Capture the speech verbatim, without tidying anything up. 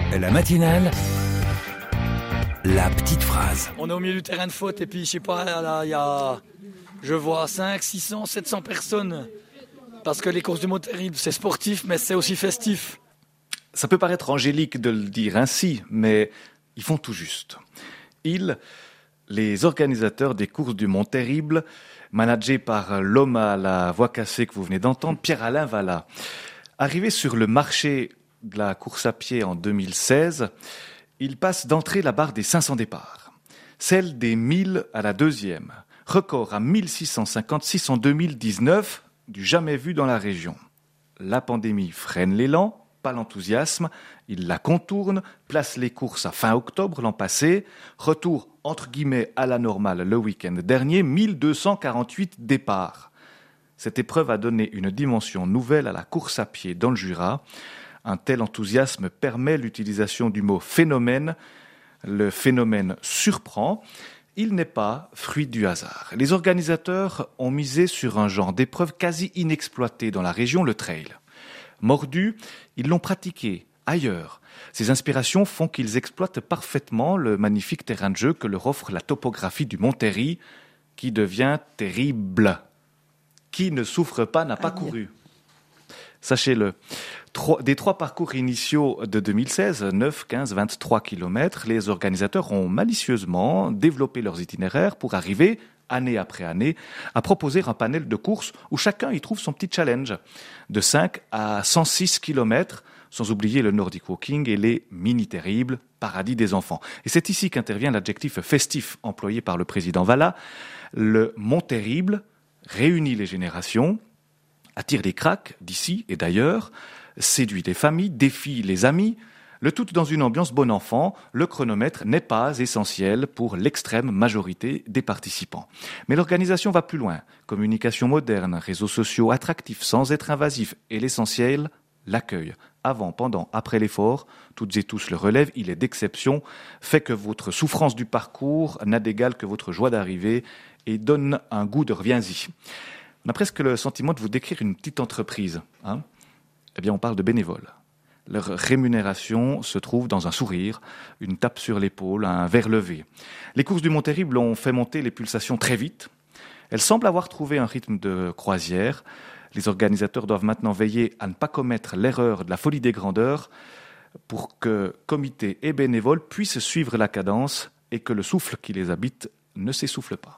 La matinale, la petite phrase. On est au milieu du terrain de foot et puis je sais pas, là il y a, je vois cinq, six cents, sept cents personnes. Parce que les courses du mot terrible, c'est sportif mais c'est aussi festif. Ça peut paraître angélique de le dire ainsi, mais ils font tout juste. Ils, les organisateurs des courses du Mont Terrible, managés par l'homme à la voix cassée que vous venez d'entendre, Pierre-Alain Vallat. Arrivé sur le marché de la course à pied en deux mille seize, il passe d'entrée la barre des cinq cents départs. Celle des mille à la deuxième. Record à mille six cent cinquante-six en deux mille dix-neuf, du jamais vu dans la région. La pandémie freine l'élan, pas l'enthousiasme, il la contourne, place les courses à fin octobre l'an passé, retour entre guillemets à la normale le week-end dernier, mille deux cent quarante-huit départs. Cette épreuve a donné une dimension nouvelle à la course à pied dans le Jura. Un tel enthousiasme permet l'utilisation du mot phénomène. Le phénomène surprend. Il n'est pas fruit du hasard. Les organisateurs ont misé sur un genre d'épreuve quasi inexploité dans la région, le trail. Mordus, ils l'ont pratiqué ailleurs. Ces inspirations font qu'ils exploitent parfaitement le magnifique terrain de jeu que leur offre la topographie du Mont Terry, qui devient terrible. Qui ne souffre pas n'a pas couru. Sachez-le, trois, des trois parcours initiaux de deux mille seize, neuf, quinze, vingt-trois kilomètres, les organisateurs ont malicieusement développé leurs itinéraires pour arriver, année après année, à proposer un panel de courses où chacun y trouve son petit challenge, de cinq à cent six kilomètres, sans oublier le Nordic Walking et les mini-terribles, paradis des enfants. Et c'est ici qu'intervient l'adjectif festif employé par le président Vallat. Le Mont Terrible réunit les générations, attire les cracks d'ici et d'ailleurs, séduit les familles, défie les amis, le tout dans une ambiance bon enfant. Le chronomètre n'est pas essentiel pour l'extrême majorité des participants. Mais l'organisation va plus loin. Communication moderne, réseaux sociaux attractifs sans être invasifs et l'essentiel, l'accueil. Avant, pendant, après l'effort, toutes et tous le relèvent, il est d'exception, fait que votre souffrance du parcours n'a d'égal que votre joie d'arriver et donne un goût de reviens-y. On a presque le sentiment de vous décrire une petite entreprise. Hein eh bien, on parle de bénévoles. Leur rémunération se trouve dans un sourire, une tape sur l'épaule, un verre levé. Les courses du Mont Terrible ont fait monter les pulsations très vite. Elles semblent avoir trouvé un rythme de croisière. Les organisateurs doivent maintenant veiller à ne pas commettre l'erreur de la folie des grandeurs pour que comité et bénévoles puissent suivre la cadence et que le souffle qui les habite ne s'essouffle pas.